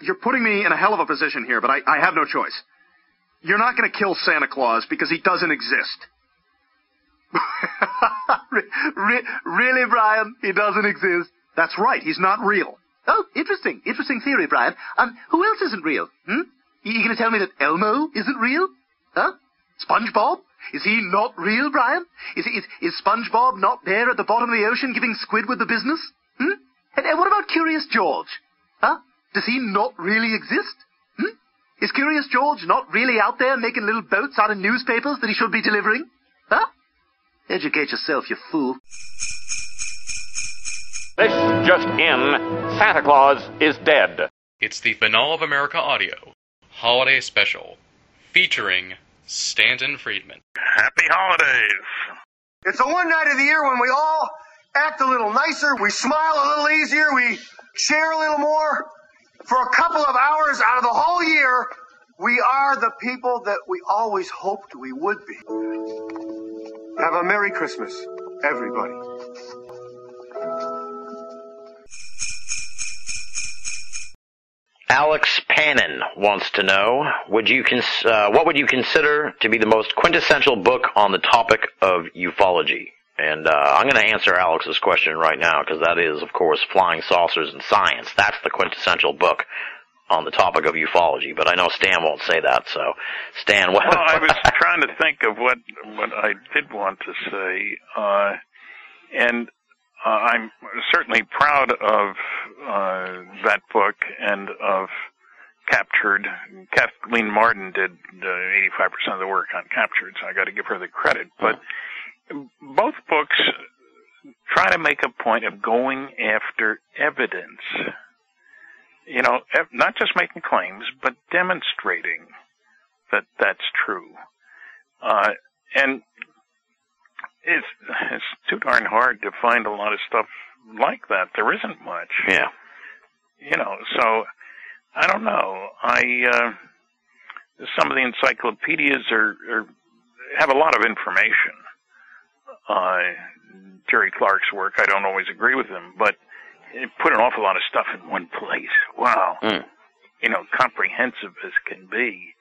you're putting me in a hell of a position here, but I have no choice. You're not going to kill Santa Claus because he doesn't exist. Really, Brian? He doesn't exist? That's right. He's not real. Oh, interesting. Interesting theory, Brian. Who else isn't real? You going to tell me that Elmo isn't real? Huh? SpongeBob? Is he not real, Brian? Is SpongeBob not there at the bottom of the ocean giving Squidward the business? And what about Curious George? Huh? Does he not really exist? Is Curious George not really out there making little boats out of newspapers that he should be delivering? Huh? Educate yourself, you fool. This just in, Santa Claus is dead. It's the Banal of America Audio Holiday Special, featuring Stanton Friedman. Happy holidays. It's the one night of the year when we all act a little nicer, we smile a little easier, we share a little more. For a couple of hours out of the whole year, we are the people that we always hoped we would be. Have a Merry Christmas, everybody. Alex Pannon wants to know, what would you consider to be the most quintessential book on the topic of ufology? And I'm going to answer Alex's question right now, because that is, of course, Flying Saucers and Science. That's the quintessential book on the topic of ufology. But I know Stan won't say that, so Stan, what? Well, I was trying to think of what I did want to say, and I'm certainly proud of that book and of Captured. Kathleen Martin did 85% of the work on Captured, so I got to give her the credit. But both books try to make a point of going after evidence. You know, not just making claims, but demonstrating that that's true. And it's too darn hard to find a lot of stuff like that. There isn't much. Yeah. You know, so I don't know. Some of the encyclopedias have a lot of information. Jerry Clark's work, I don't always agree with him, but it put an awful lot of stuff in one place. Wow. You know, comprehensive as can be.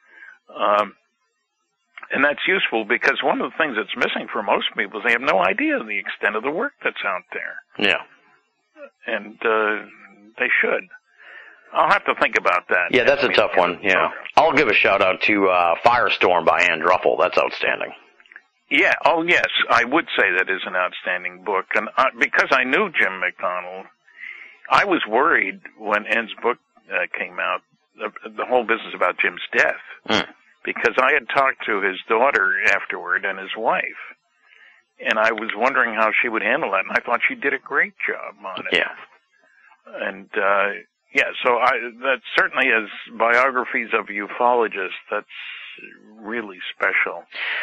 And that's useful because one of the things that's missing for most people is they have no idea of the extent of the work that's out there. Yeah. And they should. I'll have to think about that. Yeah, that's a tough one, yeah. I'll give a shout-out to Firestorm by Ann Druffel. That's outstanding. Yeah, oh yes, I would say that is an outstanding book. And because I knew Jim McDonnell, I was worried when Ann's book came out, the whole business about Jim's death, because I had talked to his daughter afterward and his wife, and I was wondering how she would handle that, and I thought she did a great job on it. Yeah. And, yeah, so that certainly as biographies of ufologists, that's really special.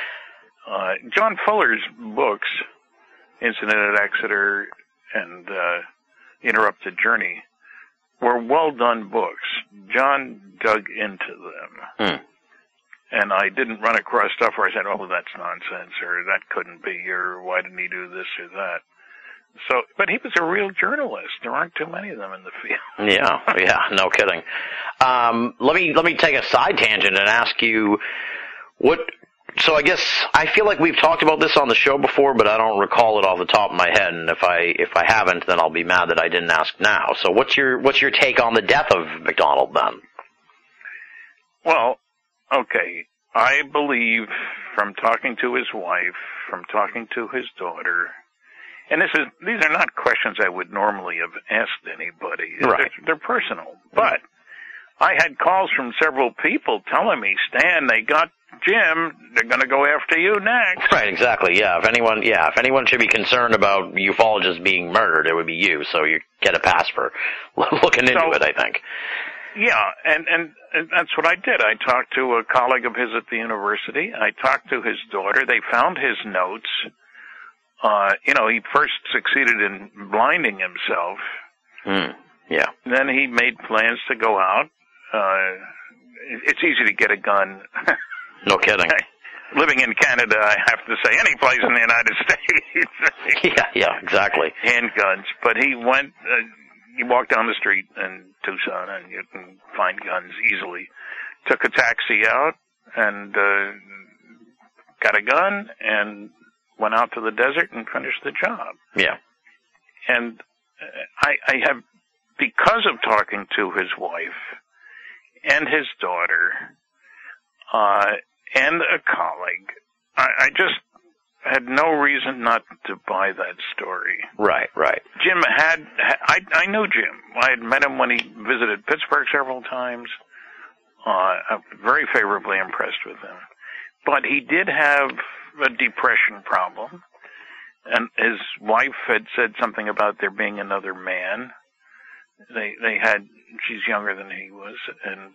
John Fuller's books, Incident at Exeter and Interrupted Journey, were well-done books. John dug into them. And I didn't run across stuff where I said, oh, that's nonsense, or that couldn't be, or why didn't he do this or that? So, but he was a real journalist. There aren't too many of them in the field. Yeah, no kidding. Let me take a side tangent and ask you what. So I guess I feel like we've talked about this on the show before, but I don't recall it off the top of my head. And if I haven't, then I'll be mad that I didn't ask now. So what's your take on the death of McDonald then? Well, okay. I believe from talking to his wife, from talking to his daughter. And these are not questions I would normally have asked anybody. Right. They're personal. But I had calls from several people telling me, Stan, they got Jim. They're going to go after you next. Right, exactly. Yeah. If anyone should be concerned about ufologists being murdered, it would be you. So you get a pass for looking into it, I think. Yeah, and that's what I did. I talked to a colleague of his at the university. I talked to his daughter. They found his notes. He first succeeded in blinding himself. Yeah. Then he made plans to go out. It's easy to get a gun. No kidding. Living in Canada, I have to say, any place in the United States. Yeah, exactly. Handguns. But he went, you walk down the street in Tucson and you can find guns easily. Took a taxi out and got a gun and went out to the desert and finished the job. Yeah. And I have, because of talking to his wife and his daughter and a colleague, I just had no reason not to buy that story. Right. Jim I knew Jim. I had met him when he visited Pittsburgh several times. I'm very favorably impressed with him. But he did have a depression problem. And his wife had said something about there being another man. She's younger than he was, and,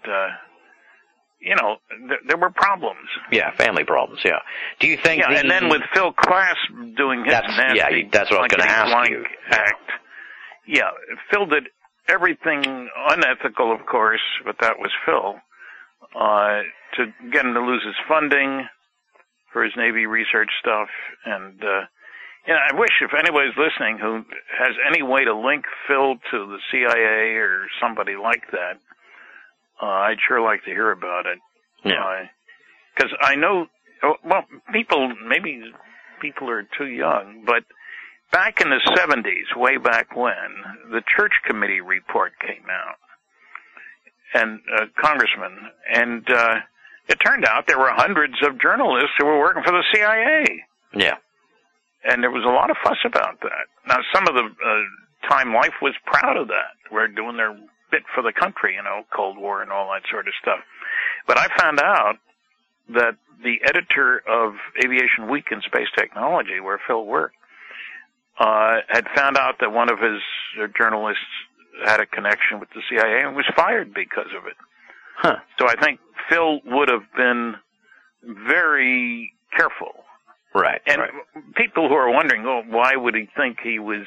there were problems. Yeah, family problems, yeah. Do you think and then with Phil Klass doing his nasty... Yeah, that's what I was going to ask you. Act. Yeah, Phil did everything unethical, of course, but that was Phil, to get him to lose his funding for his Navy research stuff, and... I wish if anybody's listening who has any way to link Phil to the CIA or somebody like that, I'd sure like to hear about it. Yeah. Because I know, maybe people are too young, but back in the 70s, way back when, the Church Committee report came out, and congressman, and it turned out there were hundreds of journalists who were working for the CIA. Yeah. And there was a lot of fuss about that. Now, some of the Time Life was proud of that. We're doing their bit for the country, Cold War and all that sort of stuff. But I found out that the editor of Aviation Week and Space Technology, where Phil worked, had found out that one of his journalists had a connection with the CIA and was fired because of it. Huh. So I think Phil would have been very careful. Right. And people who are wondering, why would he think he was,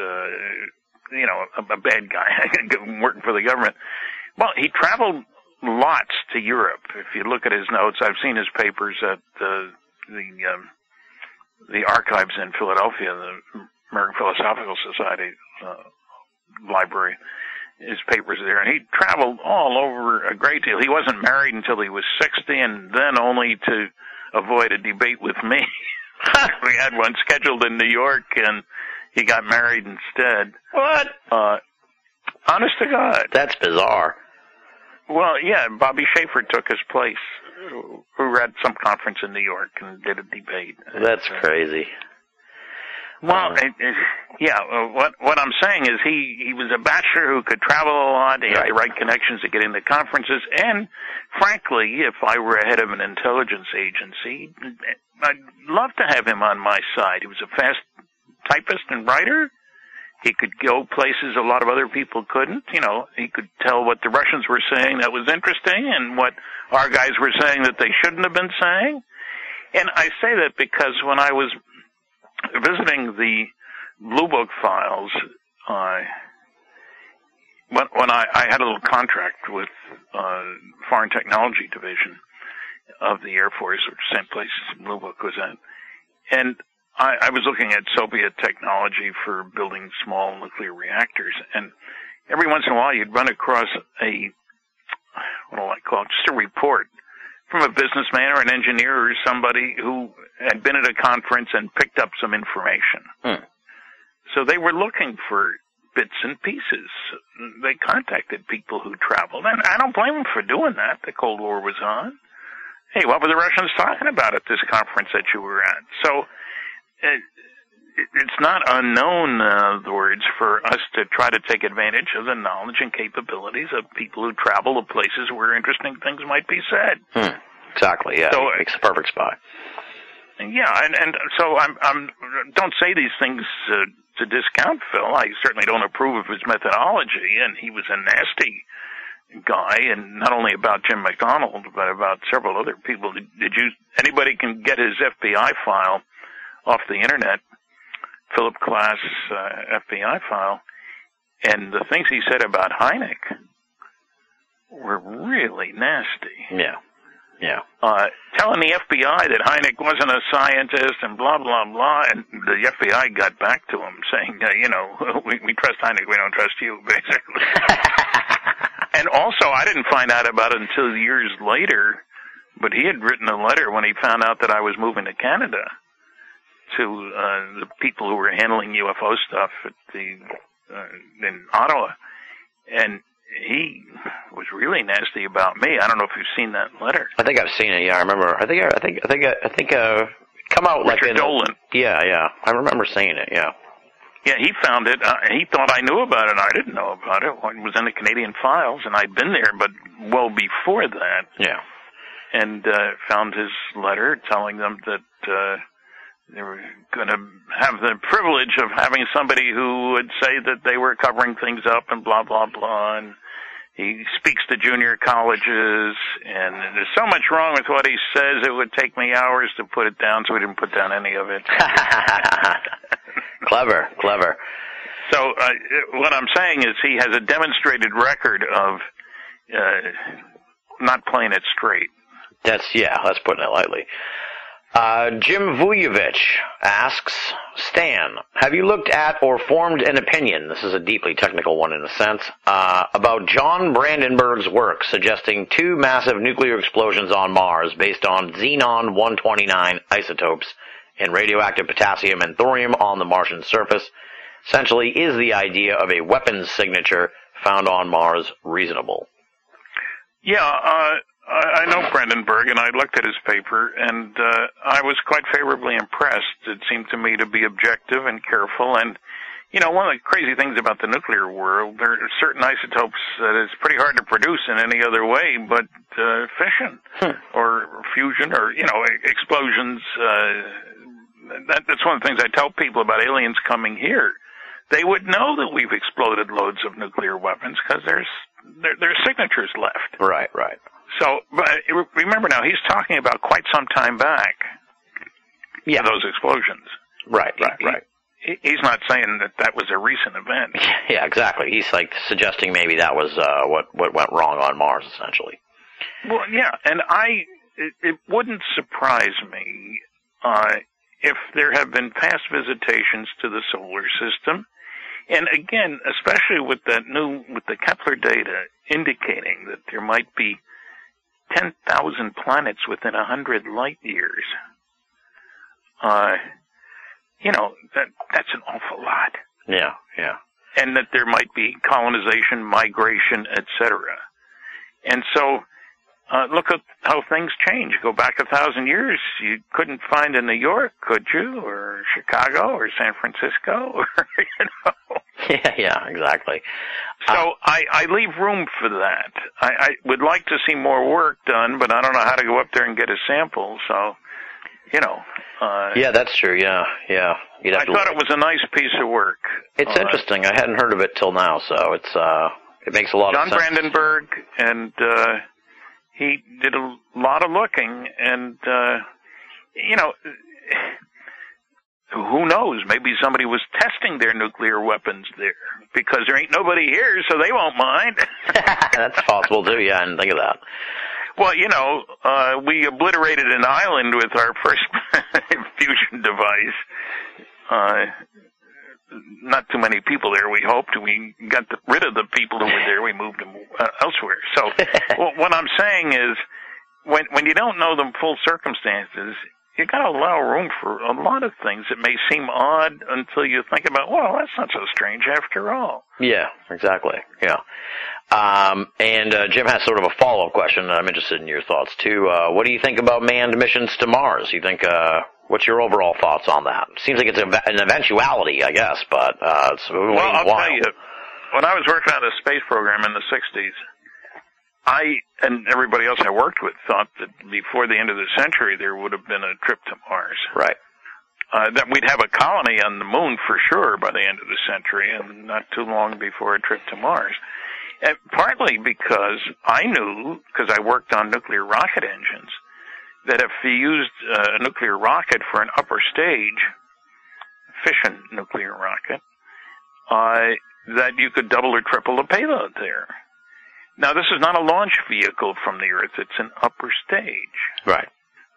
a bad guy working for the government? Well, he traveled lots to Europe. If you look at his notes, I've seen his papers at the archives in Philadelphia, the American Philosophical Society library. His papers are there, and he traveled all over a great deal. He wasn't married until he was 60, and then only to avoid a debate with me. We had one scheduled in New York, and he got married instead. What? Honest to God. That's bizarre. Well, yeah, Bobby Schaefer took his place, who were at some conference in New York and did a debate. That's crazy. Well, what I'm saying is he was a bachelor who could travel a lot. He had the right connections to get into conferences. And, frankly, if I were head of an intelligence agency, I'd love to have him on my side. He was a fast typist and writer. He could go places a lot of other people couldn't. He could tell what the Russians were saying that was interesting and what our guys were saying that they shouldn't have been saying. And I say that because when I was visiting the Blue Book files, when I had a little contract with Foreign Technology Division of the Air Force, which is the same place Blue Book was at, and I was looking at Soviet technology for building small nuclear reactors, and every once in a while you'd run across just a report from a businessman or an engineer or somebody who had been at a conference and picked up some information. So they were looking for bits and pieces. They contacted people who traveled, and I don't blame them for doing that. The Cold War was on. Hey, what were the Russians talking about at this conference that you were at? So it's not unknown, in other words, for us to try to take advantage of the knowledge and capabilities of people who travel to places where interesting things might be said. Exactly, yeah. So, makes a perfect spy. Yeah, and so I'm don't say these things to discount Phil. I certainly don't approve of his methodology, and he was a nasty guy, and not only about Jim McDonald, but about several other people. Anybody can get his FBI file off the internet, Philip Klass FBI file, and the things he said about Hynek were really nasty. Yeah. Yeah. Telling the FBI that Hynek wasn't a scientist and blah, blah, blah. And the FBI got back to him saying, we trust Hynek, we don't trust you, basically. And also, I didn't find out about it until years later, but he had written a letter when he found out that I was moving to Canada to the people who were handling UFO stuff at in Ottawa. And he was really nasty about me. I don't know if you've seen that letter. I think I've seen it. Yeah, I remember. I think come out like Richard Dolan. Yeah. I remember seeing it. Yeah. Yeah, he found it. He thought I knew about it. I didn't know about it. It was in the Canadian files, and I'd been there, but well before that. Yeah. And found his letter telling them that they were going to have the privilege of having somebody who would say that they were covering things up and blah, blah, blah. And he speaks to junior colleges, and there's so much wrong with what he says, it would take me hours to put it down, so we didn't put down any of it. Clever. So what I'm saying is he has a demonstrated record of not playing it straight. That's putting it lightly. Jim Vujovic asks, Stan, have you looked at or formed an opinion, this is a deeply technical one in a sense, about John Brandenburg's work suggesting 2 massive nuclear explosions on Mars based on xenon-129 isotopes in radioactive potassium and thorium on the Martian surface? Essentially, is the idea of a weapons signature found on Mars reasonable? Yeah, I know Brandenburg, and I looked at his paper, and I was quite favorably impressed. It seemed to me to be objective and careful, and, one of the crazy things about the nuclear world, there are certain isotopes that it's pretty hard to produce in any other way but fission or fusion or, explosions. That's one of the things I tell people about aliens coming here. They would know that we've exploded loads of nuclear weapons because there's signatures left. Right. So, but remember now, he's talking about quite some time back. Yeah. Those explosions. Right. He's not saying that was a recent event. Yeah, exactly. He's like suggesting maybe that was what went wrong on Mars, essentially. Well, yeah, and it wouldn't surprise me if there have been past visitations to the solar system. And again, especially with the Kepler data indicating that there might be 10,000 planets within 100 light years. That's an awful lot. Yeah. And that there might be colonization, migration, etc. And so, look at how things change. Go back 1,000 years, you couldn't find in New York, could you? Or Chicago, or San Francisco, or, Yeah, exactly. So I leave room for that. I would like to see more work done, but I don't know how to go up there and get a sample, so, yeah, that's true, yeah. I thought it was a nice piece of work. It's interesting. I hadn't heard of it till now, so it makes a lot of sense. John Brandenburg, and he did a lot of looking, and, who knows? Maybe somebody was testing their nuclear weapons there, because there ain't nobody here, so they won't mind. That's possible, too, yeah, I didn't think of that. Well, we obliterated an island with our first fusion device. Not too many people there, we hoped. We got rid of the people who were there. We moved them elsewhere. So what I'm saying is, when you don't know the full circumstances, you got to allow room for a lot of things that may seem odd until you think about, well, that's not so strange after all. Yeah, exactly. Yeah. And Jim has sort of a follow-up question, and I'm interested in your thoughts, too. What do you think about manned missions to Mars? You think, what's your overall thoughts on that? Seems like it's an eventuality, I guess, but it's well, I'll tell you, when I was working on the space program in the 60s, I and everybody else I worked with thought that before the end of the century there would have been a trip to Mars. Right. That we'd have a colony on the moon for sure by the end of the century, and not too long before a trip to Mars. And partly because I knew, because I worked on nuclear rocket engines, that if you used a nuclear rocket for an upper stage, fission nuclear rocket, that you could double or triple the payload there. Now, this is not a launch vehicle from the Earth. It's an upper stage. Right.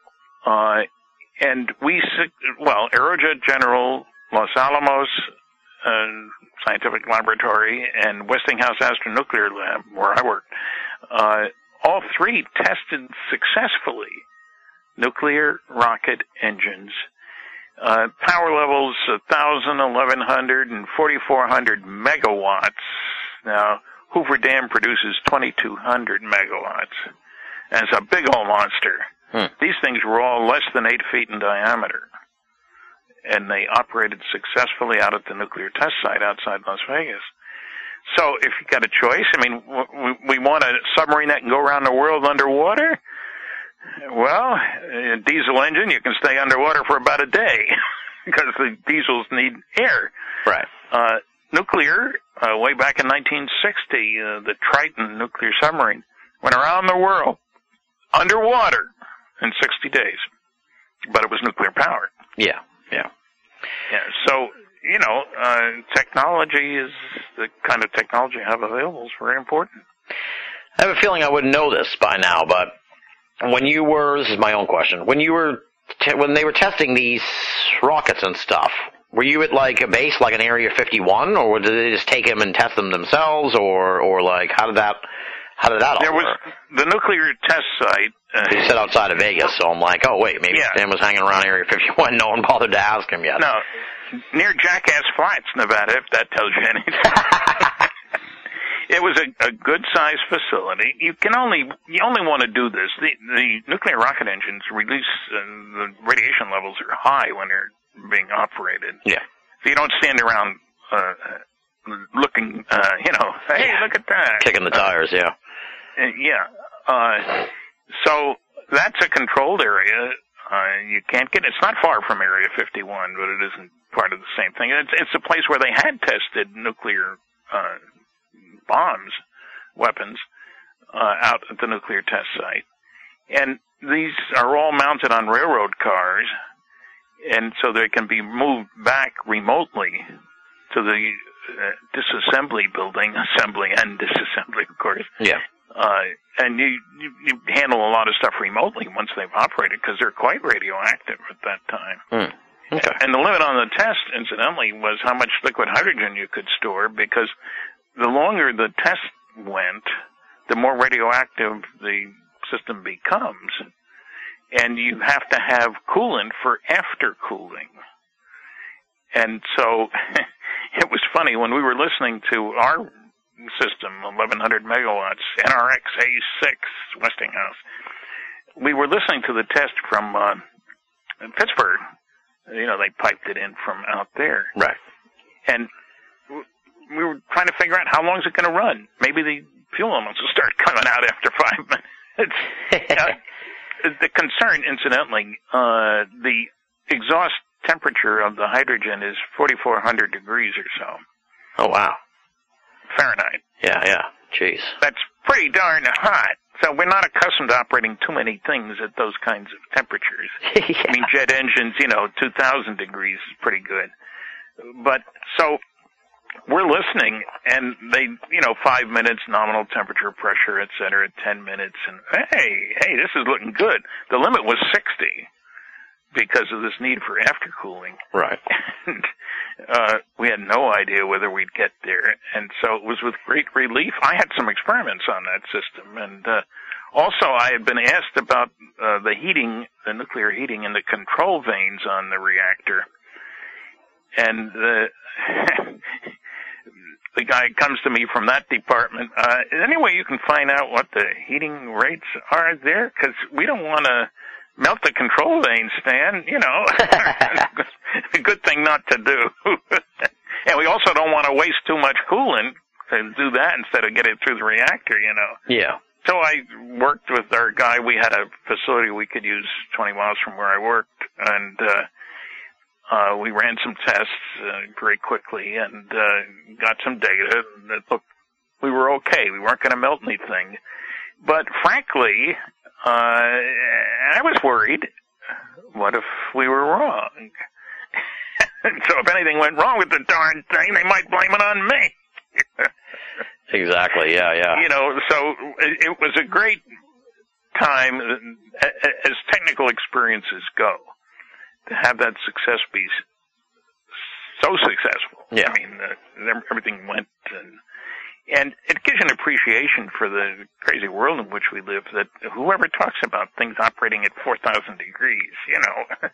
And Aerojet General, Los Alamos Scientific Laboratory, and Westinghouse Astronuclear Lab, where I worked, all three tested successfully nuclear rocket engines. Power levels 1,000, 1,100, and 4,400 megawatts. Now, Hoover Dam produces 2,200 megawatts. And it's a big old monster. These things were all less than 8 feet in diameter. And they operated successfully out at the nuclear test site outside Las Vegas. So if you got a choice, I mean, we want a submarine that can go around the world underwater? Well, a diesel engine, you can stay underwater for about a day because the diesels need air. Right. Nuclear, way back in 1960, the Triton nuclear submarine went around the world underwater in 60 days. But it was nuclear powered. Yeah. So, technology is the kind of technology I have available is very important. I have a feeling I would know this by now, but when you were, this is my own question, when they were testing these rockets and stuff, were you at like a base like an Area 51, or did they just take them and test them themselves, or like how did that all There was work? the nuclear test site. You said outside of Vegas, so I'm like, oh wait, maybe Stan was hanging around Area 51. No one bothered to ask him yet. No, near Jackass Flats, Nevada, if that tells you anything. It was a good-sized facility. You only want to do this. The nuclear rocket engines release the radiation levels are high when they're being operated. Yeah. So you don't stand around looking, hey, look at that. Kicking the tires, yeah. So that's a controlled area. You can't get. It's not far from Area 51, but it isn't part of the same thing. It's a place where they had tested nuclear weapons, out at the nuclear test site. And these are all mounted on railroad cars, and so they can be moved back remotely to the disassembly building, assembly and disassembly, of course. Yeah. And you handle a lot of stuff remotely once they've operated because they're quite radioactive at that time. Okay. And the limit on the test, incidentally, was how much liquid hydrogen you could store, because the longer the test went, the more radioactive the system becomes. And you have to have coolant for after cooling. And so it was funny when we were listening to our system, 1,100 megawatts, NRX A6 Westinghouse. We were listening to the test from Pittsburgh. They piped it in from out there. Right. And we were trying to figure out how long is it going to run. Maybe the fuel elements will start coming out after 5 minutes. The concern, incidentally, the exhaust temperature of the hydrogen is 4,400 degrees or so. Oh, wow. Fahrenheit. Yeah. Jeez. That's pretty darn hot. So we're not accustomed to operating too many things at those kinds of temperatures. Yeah. I mean, jet engines, 2,000 degrees is pretty good. But so we're listening, and they, 5 minutes nominal temperature, pressure, et cetera, 10 minutes, and hey, this is looking good. The limit was 60 because of this need for after cooling. Right. And we had no idea whether we'd get there, and so it was with great relief. I had some experiments on that system, and also I had been asked about the heating, the nuclear heating in the control vanes on the reactor. And the guy comes to me from that department. Any way you can find out what the heating rates are there? Because we don't want to melt the control vane, Stan. A good thing not to do. And we also don't want to waste too much coolant to do that instead of get it through the reactor, Yeah. So I worked with our guy. We had a facility we could use 20 miles from where I worked, and we ran some tests very quickly and got some data that looked, we were okay. We weren't going to melt anything. But frankly, I was worried. What if we were wrong? So if anything went wrong with the darn thing, they might blame it on me. Exactly. Yeah. You know, so it was a great time, as technical experiences go, to have that success be so successful. Yeah. I mean, everything went, and it gives you an appreciation for the crazy world in which we live, that whoever talks about things operating at 4,000 degrees, you know,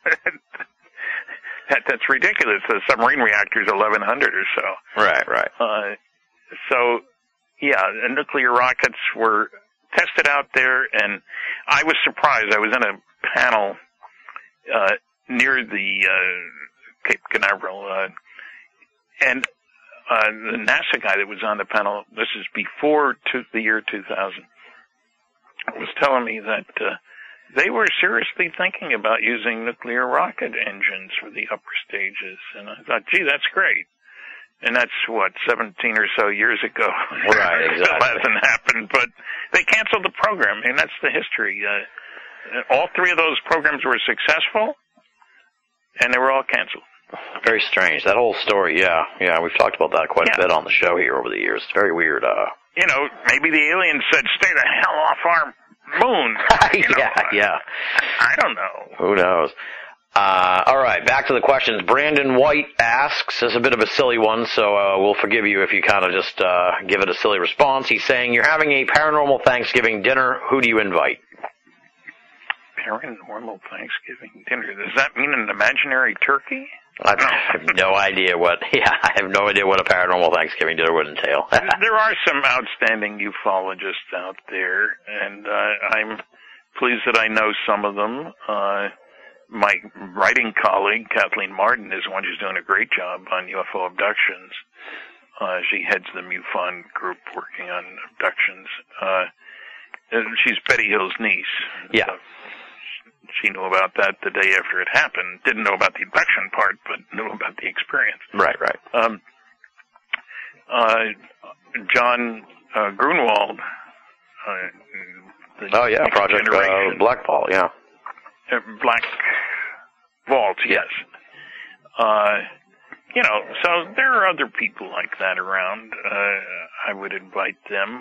that's ridiculous. The submarine reactor is 1,100 or so. Right. So, yeah, the nuclear rockets were tested out there, and I was surprised. I was in a panel near the Cape Canaveral, and the NASA guy that was on the panel, this is before the year 2000, was telling me that they were seriously thinking about using nuclear rocket engines for the upper stages. And I thought, gee, that's great. And that's, 17 or so years ago. Right, exactly. Still hasn't happened, but they canceled the program, and that's the history. All three of those programs were successful, and they were all canceled. Very strange. That whole story, yeah. We've talked about that quite a bit on the show here over the years. It's very weird. You know, maybe the aliens said, stay the hell off our moon. Yeah. I don't know. Who knows? All right, back to the questions. Brandon White asks, this is a bit of a silly one, so we'll forgive you if you kind of just give it a silly response. He's saying, you're having a paranormal Thanksgiving dinner. Who do you invite? Paranormal Thanksgiving dinner. Does that mean an imaginary turkey? I have no idea what a paranormal Thanksgiving dinner would entail. There are some outstanding ufologists out there, and I'm pleased that I know some of them. My writing colleague, Kathleen Martin, is one who's doing a great job on UFO abductions. She heads the MUFON group working on abductions. She's Betty Hill's niece. Yeah. She knew about that the day after it happened. Didn't know about the abduction part, but knew about the experience. Right. John Grunwald. Project Black Ball, yeah. Black Vault, yes. You know, so there are other people like that around. I would invite them.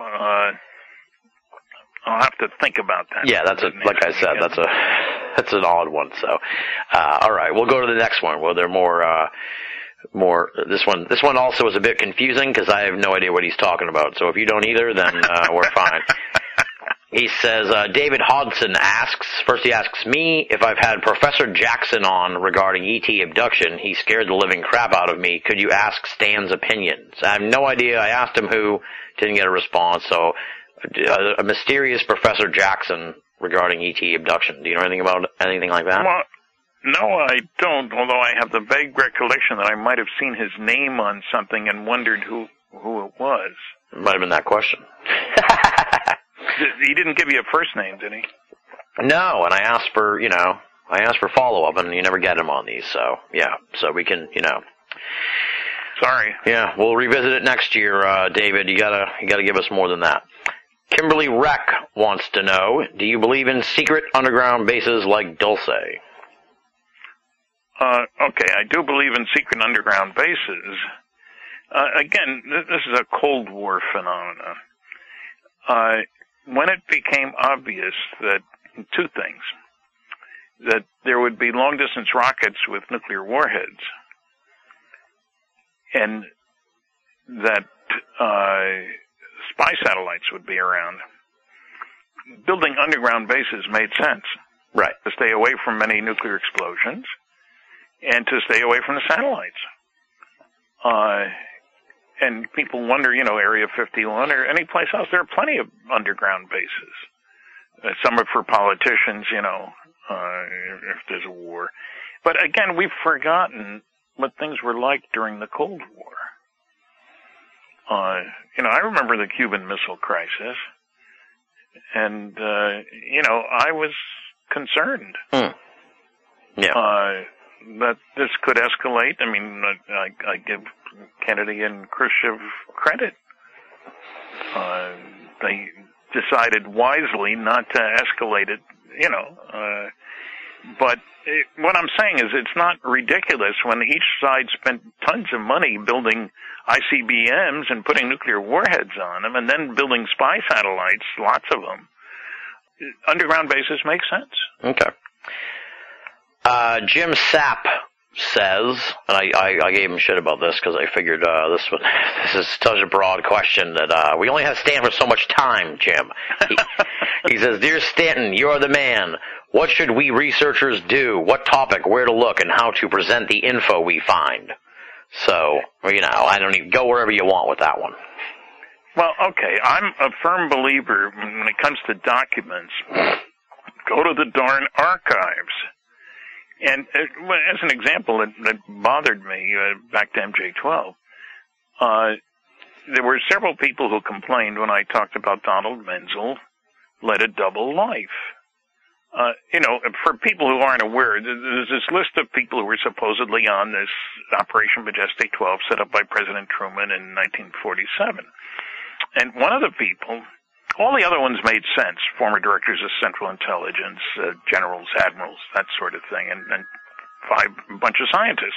I'll have to think about that. Yeah, like I said, that's an odd one. So, all right, we'll go to the next one. Well, there are more. This one also is a bit confusing because I have no idea what he's talking about. So if you don't either, then we're fine. He says, David Hodson asks, first he asks me if I've had Professor Jackson on regarding ET abduction. He scared the living crap out of me. Could you ask Stan's opinions? I have no idea. I asked him who, didn't get a response. So a mysterious Professor Jackson regarding ET abduction. Do you know anything about anything like that? Well, no, I don't, although I have the vague recollection that I might have seen his name on something and wondered who it was. It might have been that question. He didn't give you a first name, did he? No, and I asked for follow-up, and you never get him on these, so, yeah, so we can, Sorry. Yeah, we'll revisit it next year, David. You gotta give us more than that. Kimberly Reck wants to know, do you believe in secret underground bases like Dulce? Okay, I do believe in secret underground bases. Again, this is a Cold War phenomenon. When it became obvious that two things, that there would be long-distance rockets with nuclear warheads, and that spy satellites would be around, building underground bases made sense. Right. To stay away from many nuclear explosions, and to stay away from the satellites. And people wonder, Area 51 or any place else, there are plenty of underground bases. Some are for politicians, if there's a war. But again, we've forgotten what things were like during the Cold War. I remember the Cuban Missile Crisis, and, I was concerned. Yeah. That this could escalate. I mean, I give Kennedy and Khrushchev credit. They decided wisely not to escalate it, But what I'm saying is it's not ridiculous when each side spent tons of money building ICBMs and putting nuclear warheads on them and then building spy satellites, lots of them. Underground bases make sense. Okay. Jim Sapp says, and I gave him shit about this because I figured this is such a broad question that we only have Stan for so much time, Jim. He says, Dear Stanton, you're the man. What should we researchers do? What topic, where to look, and how to present the info we find? So, I don't even go wherever you want with that one. Well, okay, I'm a firm believer when it comes to documents, go to the darn archives. And as an example that bothered me back to MJ-12, there were several people who complained when I talked about Donald Menzel led a double life. For people who aren't aware, there's this list of people who were supposedly on this Operation Majestic 12 set up by President Truman in 1947. And one of the people, all the other ones made sense, former directors of Central Intelligence, generals, admirals, that sort of thing, and a bunch of scientists.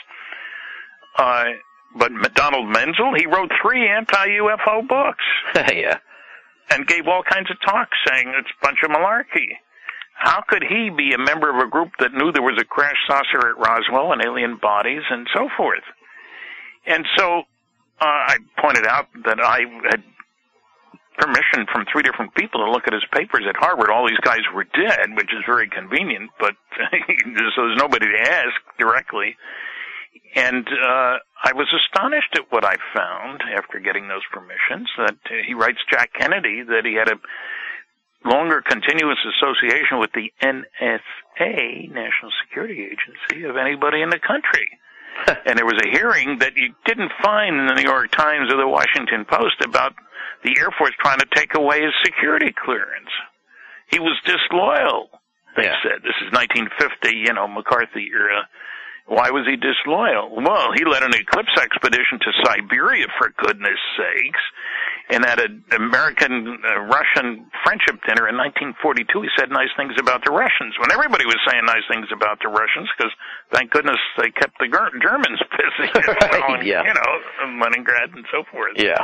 But Donald Menzel, he wrote 3 anti-UFO books. Yeah. And gave all kinds of talks saying it's a bunch of malarkey. How could he be a member of a group that knew there was a crash saucer at Roswell and alien bodies and so forth? And so I pointed out that I had permission from 3 different people to look at his papers at Harvard. All these guys were dead, which is very convenient, but so there's nobody to ask directly. And I was astonished at what I found after getting those permissions, that he writes Jack Kennedy that he had a longer continuous association with the NSA, National Security Agency, of anybody in the country. And there was a hearing that you didn't find in the New York Times or the Washington Post about the Air Force trying to take away his security clearance. He was disloyal, they said. This is 1950, McCarthy era. Why was he disloyal? Well, he led an eclipse expedition to Siberia, for goodness sakes, and at an American-Russian friendship dinner in 1942, he said nice things about the Russians, when everybody was saying nice things about the Russians, because thank goodness they kept the Germans busy, Leningrad and so forth. Yeah.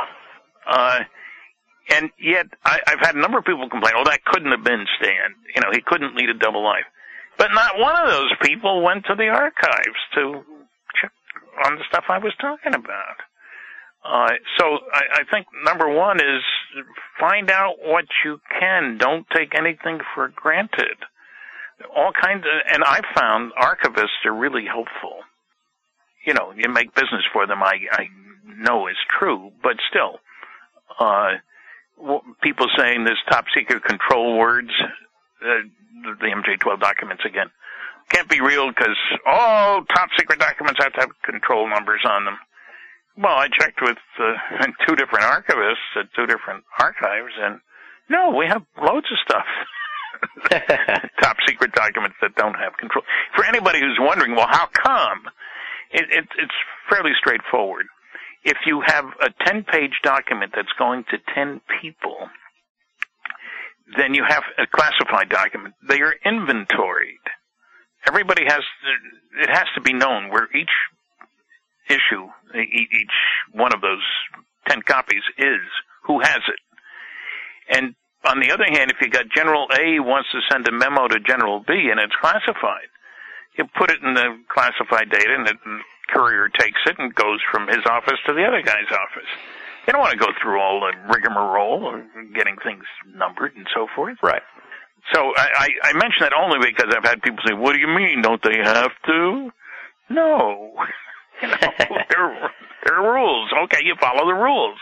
And yet, I've had a number of people complain, that couldn't have been Stan. He couldn't lead a double life. But not one of those people went to the archives to check on the stuff I was talking about. So I think number one is find out what you can. Don't take anything for granted. All kinds of, and I found archivists are really helpful. You make business for them, I know is true, but still, people saying there's top secret control words, the MJ-12 documents again, can't be real because all top secret documents have to have control numbers on them. Well, I checked with 2 different archivists at 2 different archives, and no, we have loads of stuff. Top secret documents that don't have control. For anybody who's wondering, well, how come? It's fairly straightforward. If you have a 10-page document that's going to 10 people, then you have a classified document. They are inventoried. Everybody it has to be known where each issue, each one of those 10 copies is, who has it. And on the other hand, if you got General A wants to send a memo to General B and it's classified, you put it in the classified data and the courier takes it and goes from his office to the other guy's office. You don't want to go through all the rigmarole of getting things numbered and so forth. Right. So I mention that only because I've had people say, what do you mean? Don't they have to? No. There are rules. Okay, you follow the rules.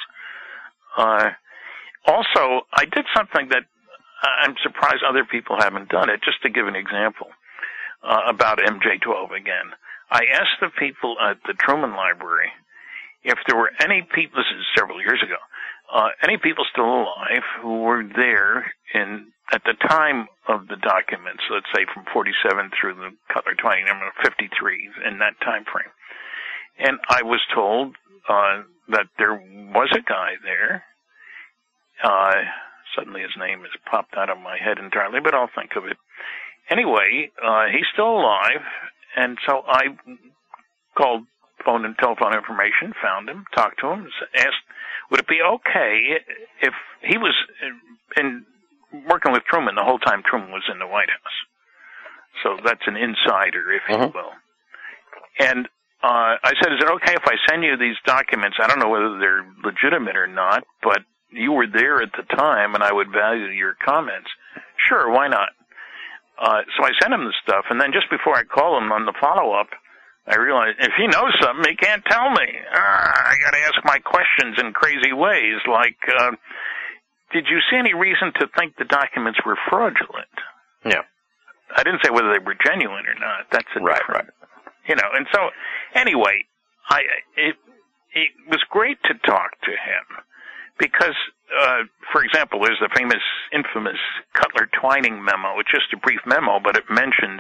Also, I did something that I'm surprised other people haven't done it, just to give an example about MJ-12 again. I asked the people at the Truman Library if there were any people, this is several years ago, any people still alive who were there at the time of the documents, let's say from 47 through the Cutler Twining number 53, in that time frame. And I was told that there was a guy there. Suddenly his name has popped out of my head entirely, but I'll think of it. Anyway, he's still alive, and so I called phone and telephone information, found him, talked to him, asked, would it be okay if he was working with Truman the whole time Truman was in the White House? So that's an insider, if you will. And I said, is it okay if I send you these documents? I don't know whether they're legitimate or not, but you were there at the time, and I would value your comments. Sure, why not? So I sent him the stuff, and then just before I call him on the follow-up, I realized if he knows something, he can't tell me. I got to ask my questions in crazy ways, like, did you see any reason to think the documents were fraudulent? Yeah. I didn't say whether they were genuine or not. That's a different, you know. And so, anyway, it was great to talk to him because, for example, there's the infamous Cutler-Twining memo. It's just a brief memo, but it mentions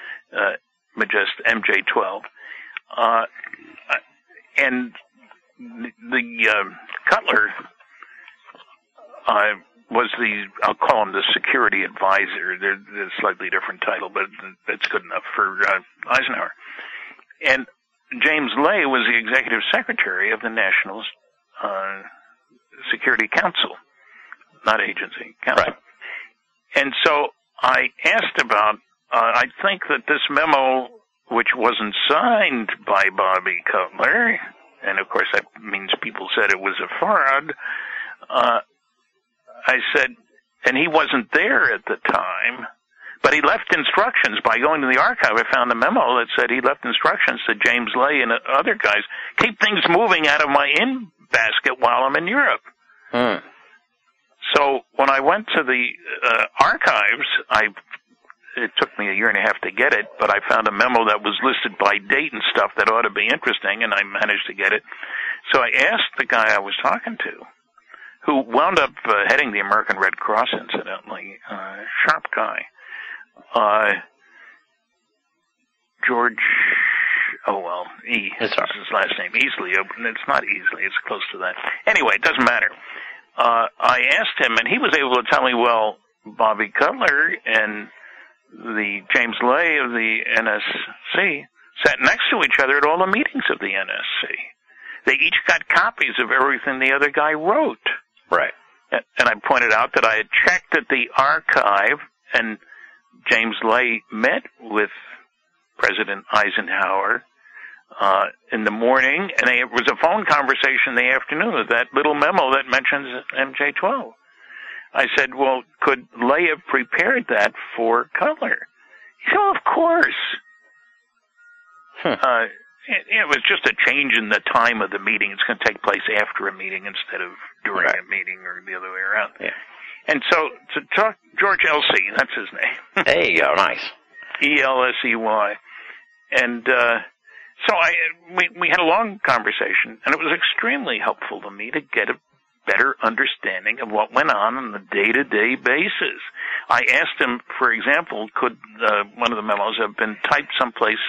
MJ-12. And the Cutler was I'll call him the security advisor. There's a slightly different title, but that's good enough for Eisenhower. And James Lay was the executive secretary of the National Security Council, not agency, council. Right. And so I asked about, I think that this memo, which wasn't signed by Bobby Cutler, and of course that means people said it was a fraud, I said, and he wasn't there at the time, but he left instructions. By going to the archive, I found a memo that said he left instructions to James Lay and other guys, keep things moving out of my in-basket while I'm in Europe. So when I went to the archives, it took me a year and a half to get it, but I found a memo that was listed by date and stuff that ought to be interesting, and I managed to get it. So I asked the guy I was talking to, who wound up heading the American Red Cross, incidentally, sharp guy, George, is his last name, Easley. It's not Easley, it's close to that. Anyway, it doesn't matter. I asked him, and he was able to tell me, well, Bobby Cutler and the James Lay of the NSC sat next to each other at all the meetings of the NSC. They each got copies of everything the other guy wrote. Right. And I pointed out that I had checked at the archive, and James Lay met with President Eisenhower in the morning, and it was a phone conversation in the afternoon of that little memo that mentions MJ-12. I said, well, could Lay have prepared that for Cutler? He said, well, of course. It was just a change in the time of the meeting. It's going to take place after a meeting instead of during a meeting or the other way around. Yeah. And so to talk, George Elsey, that's his name. There you go, nice. E-L-S-E-Y. And so we had a long conversation, and it was extremely helpful to me to get a better understanding of what went on a day-to-day basis. I asked him, for example, could one of the memos have been typed someplace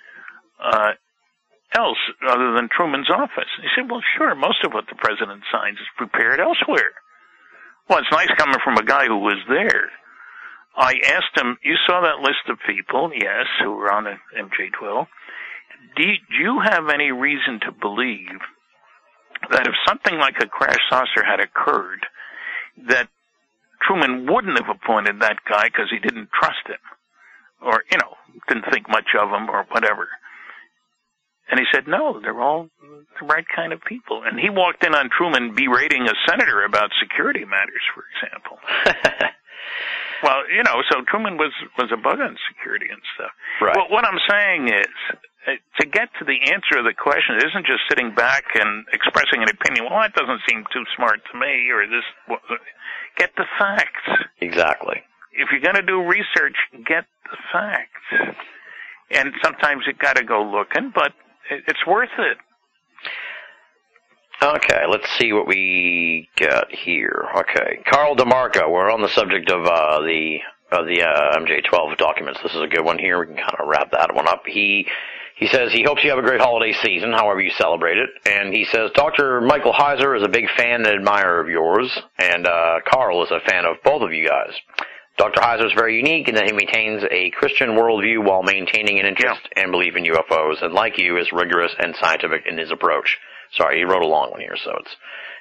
else other than Truman's office? He said, well, sure, most of what the president signs is prepared elsewhere. Well, it's nice coming from a guy who was there. I asked him, you saw that list of people, yes, who were on MJ-12. Do you have any reason to believe that if something like a crash saucer had occurred, that Truman wouldn't have appointed that guy because he didn't trust him or, didn't think much of him or whatever? And he said, no, they're all the right kind of people. And he walked in on Truman berating a senator about security matters, for example. Well, so Truman was a bug on security and stuff. Right. Well, what I'm saying is, to get to the answer of the question, it isn't just sitting back and expressing an opinion. Well, that doesn't seem too smart to me, or this. Get the facts. Exactly. If you're going to do research, get the facts. And sometimes you got to go looking, but it's worth it. Okay, let's see what we got here. Okay, Carl DeMarco. We're on the subject of the MJ-12 documents. This is a good one here. We can kind of wrap that one up. He says he hopes you have a great holiday season, however you celebrate it. And he says Dr. Michael Heiser is a big fan and admirer of yours, and Carl is a fan of both of you guys. Dr. Heiser is very unique in that he maintains a Christian worldview while maintaining an interest and belief in UFOs, and like you, is rigorous and scientific in his approach. Sorry, he wrote a long one here, so it's,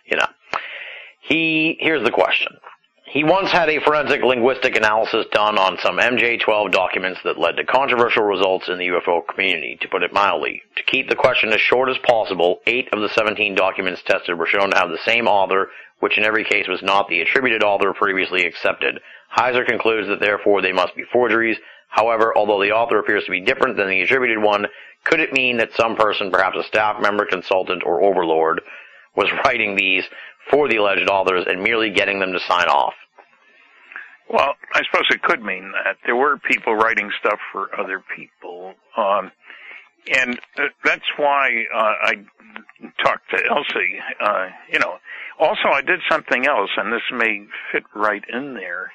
Here's the question. He once had a forensic linguistic analysis done on some MJ-12 documents that led to controversial results in the UFO community, to put it mildly. To keep the question as short as possible, 8 of the 17 documents tested were shown to have the same author, which in every case was not the attributed author previously accepted. Heiser concludes that therefore they must be forgeries. However, although the author appears to be different than the attributed one, could it mean that some person, perhaps a staff member, consultant, or overlord, was writing these for the alleged authors and merely getting them to sign off? Well, I suppose it could mean that. There were people writing stuff for other people. And that's why I talked to Elsie. Also, I did something else, and this may fit right in there.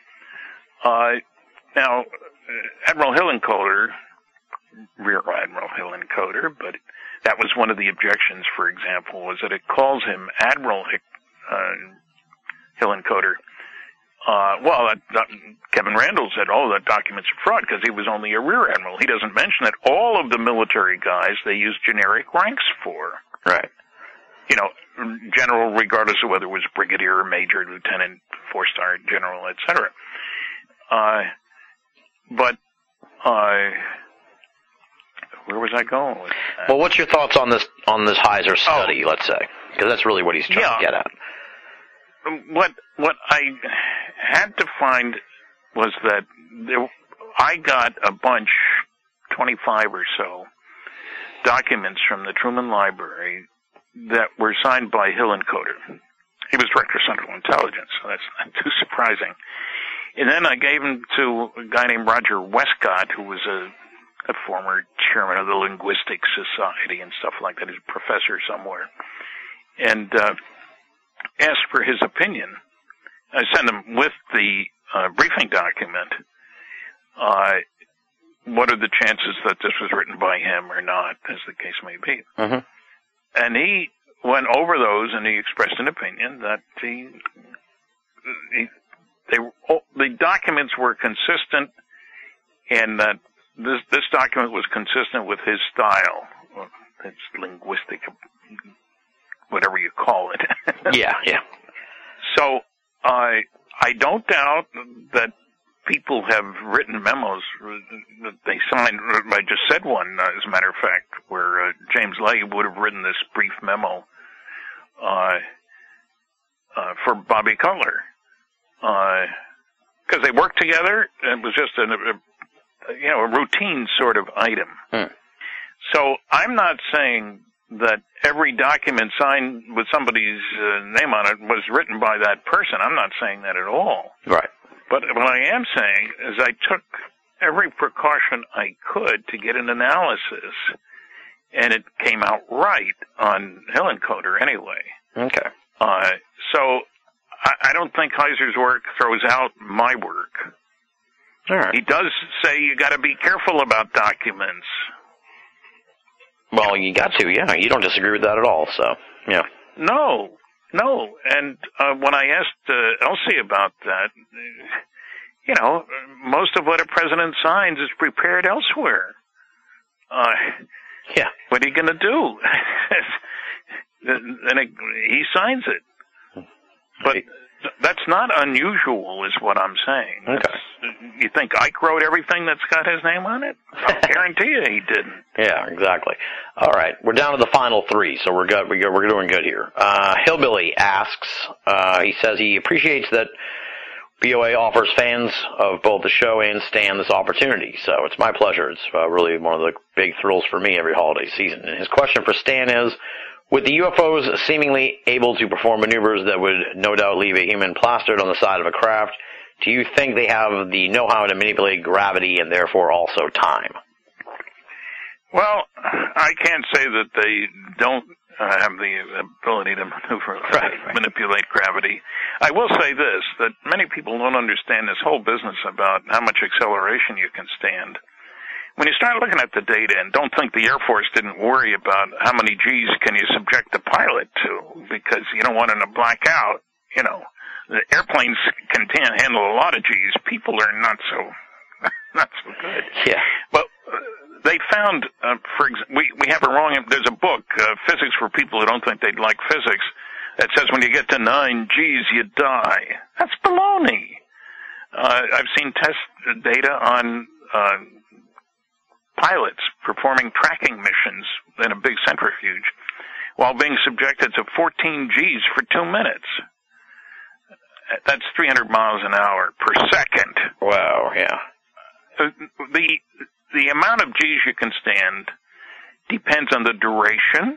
Now, Admiral Hillenkoetter, Rear Admiral Hillenkoetter, but that was one of the objections, for example, was that it calls him Admiral Hillenkoetter. Kevin Randall said, that document's a fraud because he was only a rear admiral. He doesn't mention that all of the military guys they use generic ranks for. Right. General, regardless of whether it was brigadier, major, lieutenant, 4-star general, etc. Where was I going with that? Well, what's your thoughts on this Heiser study, let's say? Because that's really what he's trying to get at. What I had to find was that I got a bunch, 25 or so, documents from the Truman Library that were signed by Hillenkoetter. He was Director of Central Intelligence, so that's not too surprising. And then I gave them to a guy named Roger Westcott, who was a former chairman of the Linguistic Society and stuff like that. He's a professor somewhere. And asked for his opinion. I sent him with the briefing document. What are the chances that this was written by him or not, as the case may be? Mm-hmm. And he went over those, and he expressed an opinion that the documents were consistent, and that this document was consistent with his style, his linguistic, whatever you call it. Yeah. So I don't doubt that people have written memos that they signed. I just said one, as a matter of fact, where James Lay would have written this brief memo for Bobby Cutler, because they worked together. It was just a routine sort of item. So I'm not saying that every document signed with somebody's name on it was written by that person. I'm not saying that at all. Right. But what I am saying is I took every precaution I could to get an analysis, and it came out right on Hillenkoetter anyway. Okay. So I don't think Heiser's work throws out my work. All right. He does say you got to be careful about documents. Well, you got to, yeah. You don't disagree with that at all, so, yeah. No. And when I asked Elsie about that, most of what a president signs is prepared elsewhere. Yeah. What are you going to do? Then he signs it. But that's not unusual, is what I'm saying. Okay. You think Ike wrote everything that's got his name on it? I guarantee you he didn't. Yeah, exactly. All right, we're down to the final 3, so we're good. We're doing good here. Hillbilly asks, he says he appreciates that BOA offers fans of both the show and Stan this opportunity, so it's my pleasure. It's really one of the big thrills for me every holiday season. And his question for Stan is, with the UFOs seemingly able to perform maneuvers that would no doubt leave a human plastered on the side of a craft, do you think they have the know-how to manipulate gravity and therefore also time? Well, I can't say that they don't have the ability to manipulate gravity. I will say this, that many people don't understand this whole business about how much acceleration you can stand. When you start looking at the data, and don't think the Air Force didn't worry about how many G's can you subject the pilot to, because you don't want him to black out, The airplanes can handle a lot of G's. People are not so good. Yeah. But they found, we have a wrong. There's a book, Physics for People Who Don't Think They'd Like Physics, that says when you get to 9 G's, you die. That's baloney. I've seen test data on pilots performing tracking missions in a big centrifuge while being subjected to 14 G's for 2 minutes. That's 300 miles an hour per second. Wow, yeah. The amount of G's you can stand depends on the duration,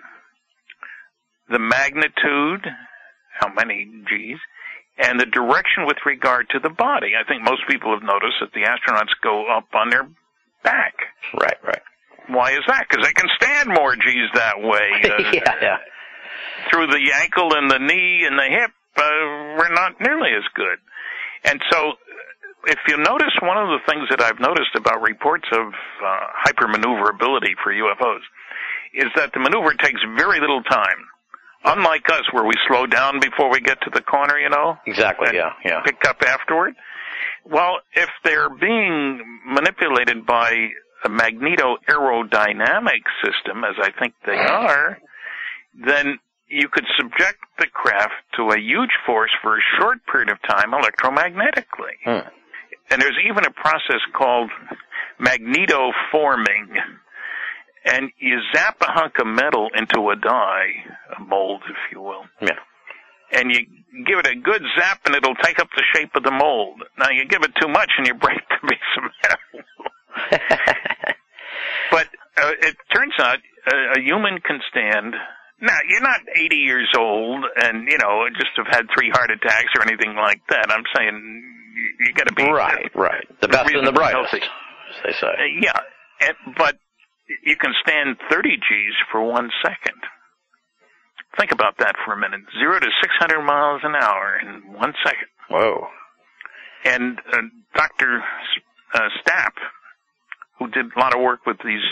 the magnitude, how many G's, and the direction with regard to the body. I think most people have noticed that the astronauts go up on their back. Right. Why is that? Because they can stand more G's that way. Yeah. Through the ankle and the knee and the hip, we're not nearly as good. And so, if you notice, one of the things that I've noticed about reports of hypermaneuverability for UFOs is that the maneuver takes very little time. Unlike us, where we slow down before we get to the corner, Exactly, yeah. Pick up afterward. Well, if they're being manipulated by a magneto-aerodynamic system, as I think they are, then you could subject the craft to a huge force for a short period of time electromagnetically. And there's even a process called magnetoforming. And you zap a hunk of metal into a die, a mold, if you will. Yeah. And you give it a good zap, and it'll take up the shape of the mold. Now, you give it too much, and you break the piece of metal. But it turns out a human can stand. Now, you're not 80 years old and, just have had 3 heart attacks or anything like that. I'm saying you got to be... Right. The best and the brightest, healthy, as they say. But you can stand 30 G's for 1 second. Think about that for a minute. 0 to 600 miles an hour in 1 second. Whoa. And Dr. Stapp, who did a lot of work with these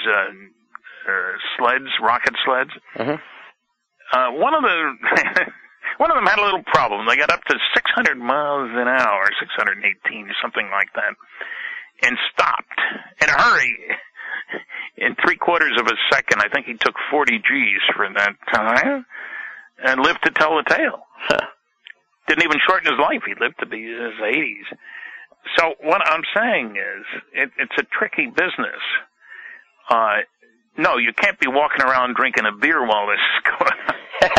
sleds, rocket sleds, one of them had a little problem. They got up to 600 miles an hour, 618, something like that, and stopped in a hurry. In 3/4 of a second, I think he took 40 G's for that time, and lived to tell the tale. Didn't even shorten his life. He lived to be in his 80s. So what I'm saying is, it's a tricky business. No, you can't be walking around drinking a beer while this is going on.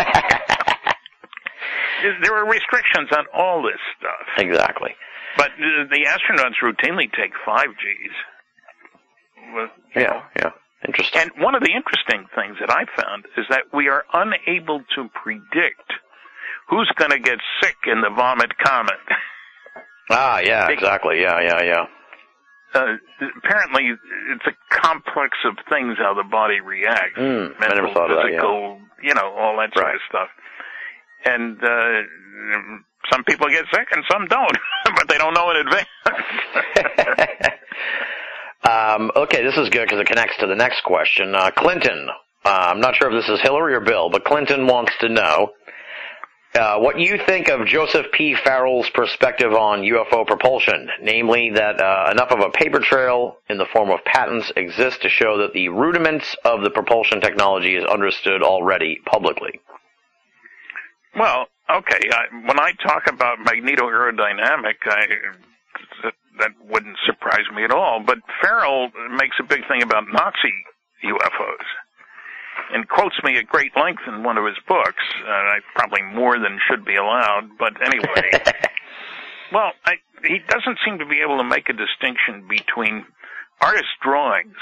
There are restrictions on all this stuff. Exactly. But the astronauts routinely take 5 G's. Yeah. Interesting. And one of the interesting things that I found is that we are unable to predict who's going to get sick in the vomit comet. Yeah, exactly. Yeah. Apparently, it's a complex of things how the body reacts. I never thought of that, physical, all that sort of stuff. And some people get sick and some don't, but they don't know in advance. Okay, this is good because it connects to the next question. Clinton, I'm not sure if this is Hillary or Bill, but Clinton wants to know what you think of Joseph P. Farrell's perspective on UFO propulsion, namely that enough of a paper trail in the form of patents exists to show that the rudiments of the propulsion technology is understood already publicly. Well, okay, when I talk about magneto-aerodynamic, that wouldn't surprise me at all, but Farrell makes a big thing about Nazi UFOs and quotes me at great length in one of his books, probably more than should be allowed, but anyway. Well, he doesn't seem to be able to make a distinction between artist drawings,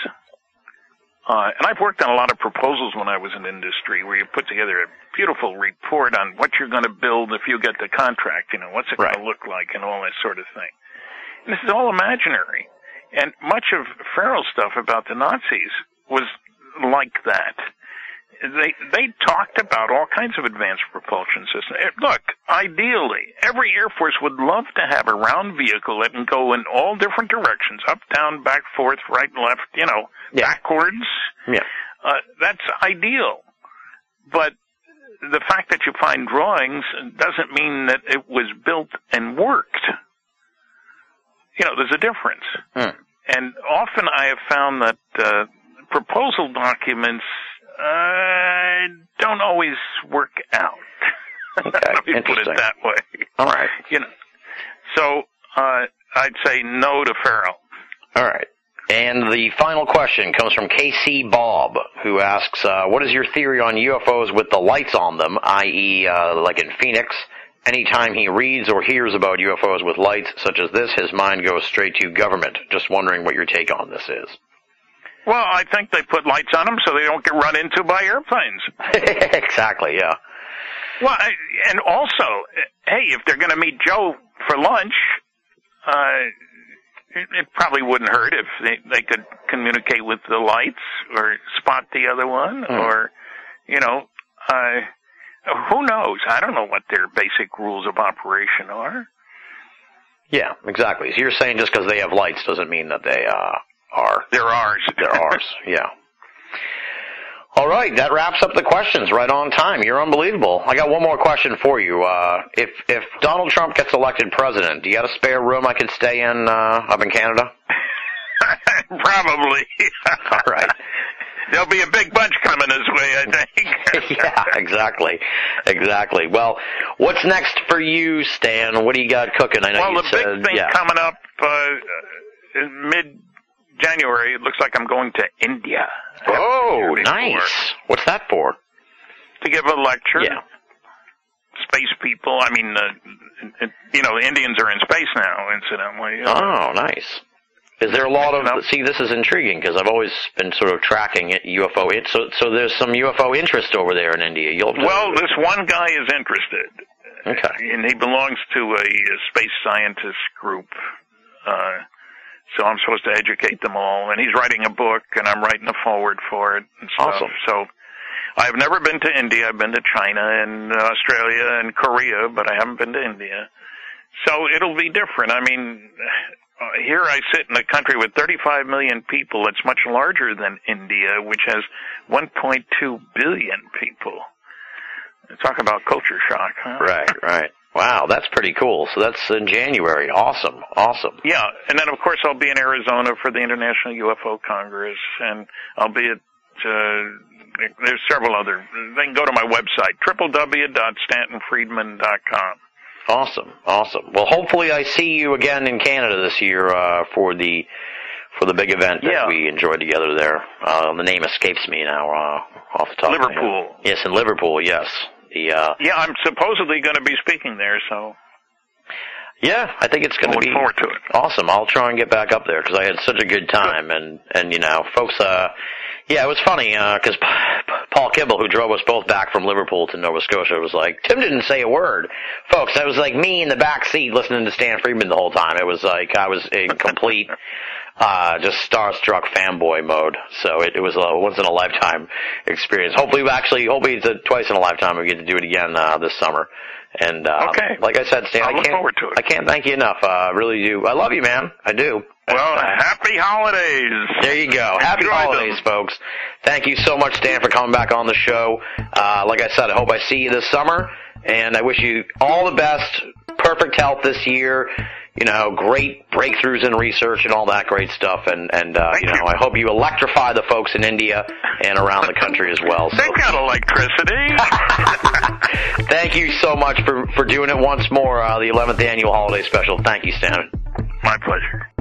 and I've worked on a lot of proposals when I was in industry where you put together a beautiful report on what you're going to build if you get the contract, what's it going to look like and all that sort of thing. And this is all imaginary. And much of Farrell's stuff about the Nazis was like that. They talked about all kinds of advanced propulsion systems. Look, ideally, every Air Force would love to have a round vehicle that can go in all different directions, up, down, back, forth, right, left, backwards. Yeah. That's ideal. But the fact that you find drawings doesn't mean that it was built and worked. You know, there's a difference. And often I have found that proposal documents don't always work out. Okay, Let me put it that way. All right. You know, so I'd say no to Farrell. All right. And the final question comes from KC Bob, who asks, what is your theory on UFOs with the lights on them, i.e., like in Phoenix? Anytime he reads or hears about UFOs with lights such as this, his mind goes straight to government. Just wondering what your take on this is. Well, I think they put lights on them so they don't get run into by airplanes. Exactly, yeah. Well, and also, hey, if they're going to meet Joe for lunch, it probably wouldn't hurt if they could communicate with the lights or spot the other one or, you know, who knows? I don't know what their basic rules of operation are. Yeah, exactly. So you're saying just because they have lights doesn't mean that they are. They're ours. They're ours, yeah. All right, that wraps up the questions right on time. You're unbelievable. I got one more question for you. If Donald Trump gets elected president, do you have a spare room I could stay in up in Canada? Probably. All right. There'll be a big bunch coming this way, I think. Yeah, exactly. Exactly. Well, what's next for you, Stan? What do you got cooking? I know you said, big thing coming up in mid-January, it looks like I'm going to India. Oh, nice. What's that for? To give a lecture. Yeah. Space people. I mean, you know, Indians are in space now, incidentally. Oh, nice. Is there a lot of... See, this is intriguing, because I've always been sort of tracking UFO... So there's some UFO interest over there in India. Well, this one guy is interested. Okay. And he belongs to a space scientist group. So I'm supposed to educate them all. And he's writing a book, and I'm writing a foreword for it and stuff. Awesome. So I've never been to India. I've been to China and Australia and Korea, but I haven't been to India. So it'll be different. I mean... here I sit in a country with 35 million people. It's much larger than India, which has 1.2 billion people. Talk about culture shock, huh? Right. Wow, that's pretty cool. So that's in January. Awesome. Yeah, and then, of course, I'll be in Arizona for the International UFO Congress, and I'll be at, there's several other, they can go to my website, www.stantonfriedman.com. Awesome. Well, hopefully I see you again in Canada this year for the big event that we enjoyed together there. The name escapes me now off the top of my head. Liverpool. Yes, in Liverpool, yes. Yeah, I'm supposedly going to be speaking there, so... Yeah, I think it's going to be... Look forward to it. Awesome. I'll try and get back up there, because I had such a good time, and you know, folks... Yeah, it was funny, because Paul Kibble, who drove us both back from Liverpool to Nova Scotia, was like, Tim didn't say a word. Folks, that was like me in the back seat listening to Stan Friedman the whole time. It was like I was in complete, just starstruck fanboy mode. So it was a once-in-a-lifetime experience. Hopefully it's a twice-in-a-lifetime we get to do it again this summer. And okay. Like I said, Stan, I look forward to it. I can't thank you enough. I really do. I love you, man. I do. Well, happy holidays. There you go. Happy holidays, folks. Thank you so much, Stan, for coming back on the show. Like I said, I hope I see you this summer, and I wish you all the best, perfect health this year, you know, great breakthroughs in research and all that great stuff, and you know, I hope you electrify the folks in India and around the country as well. So. They got electricity. Thank you so much for doing it once more, the 11th annual holiday special. Thank you, Stan. My pleasure.